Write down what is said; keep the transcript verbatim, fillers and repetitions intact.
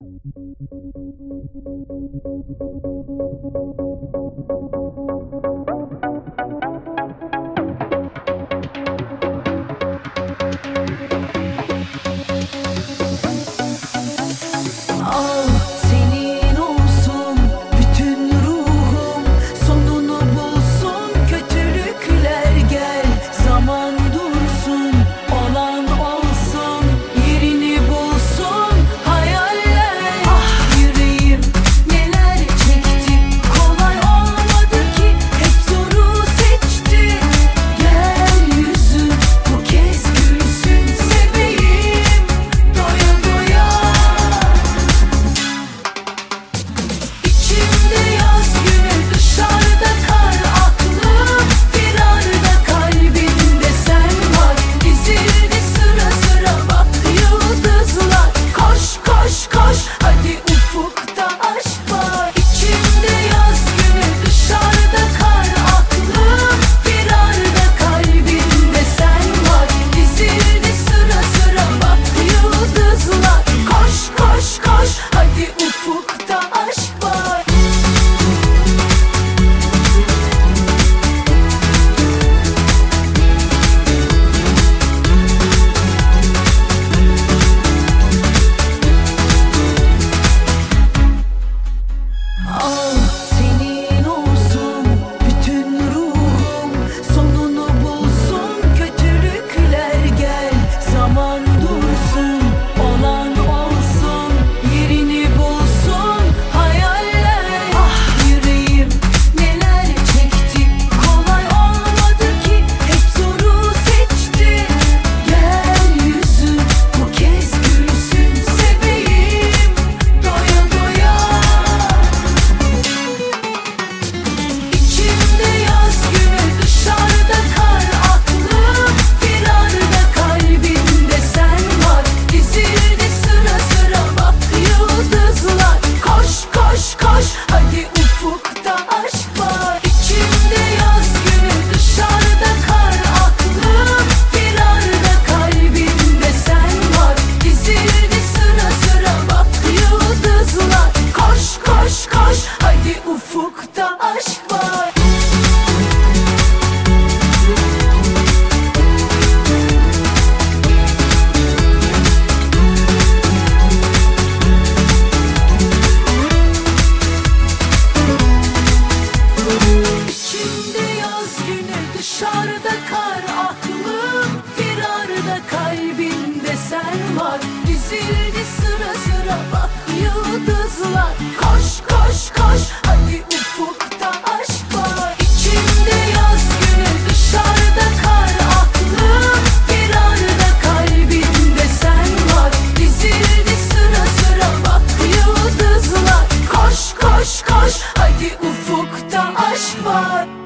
Al senin olsun bütün ruhum, sonunu bulsun kötülükler, gel zaman dursun, olan olsun, yerini bulsun hayaller. Ah yüreğim neler çekti, kolay olmadı ki, hep zoru seçti. Gel yüzüm bu kez gülsün, seveyim doya doya. İçimde yaz günü, dışarıda kar, aklım firarda, kalbimde sen var. Dizildi sıra sıra bak yıldızlar, koş koş koş hadi ufukta aşk var. İçimde yaz günü, dışarıda kar, aklım firarda, kalbimde sen var. Dizildi sıra sıra bak yıldızlar, koş koş koş hadi ufukta aşk var. Al senin olsun bütün ruhum, sonunu bulsun kötülükler, gel zaman dursun, olan olsun, yerini bulsun hayaller. Ah yüreğim neler çekti, kolay olmadı ki, hep zoru seçti. Gel yüzüm bu kez gülsün, seveyim doya doya. İçimde yaz günü, dışarıda kar, aklım firarda, kalbimde sen var. Dizildi sıra sıra bak yıldızlar, koş koş koş hadi ufukta aşk var. İçimde yaz günü, dışarıda kar, aklım firarda, kalbimde sen var. Dizildi sıra sıra bak yıldızlar, koş koş koş hadi ufukta aşk var. İçimde yaz günü, dışarıda kar, aklım firarda, kalbimde sen var. Dizildi sıra sıra bak yıldızlar, koş koş koş hadi ufukta aşk var. İçimde yaz günü, dışarıda kar, aklım firarda, kalbimde sen var. Dizildi sıra sıra bak yıldızlar, koş koş koş hadi ufukta aşk var.